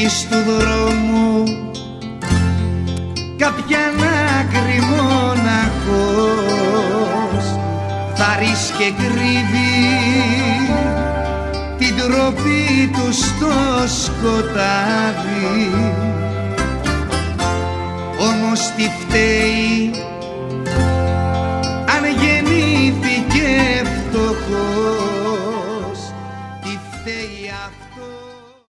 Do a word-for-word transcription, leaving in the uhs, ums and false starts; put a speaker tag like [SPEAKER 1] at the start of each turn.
[SPEAKER 1] εις του δρόμου κάποια άκρη μοναχός θα ρίσκε κρύβει την τροπή του στο σκοτάδι. Όμως τι φταίει αν γεννήθηκε φτωχός?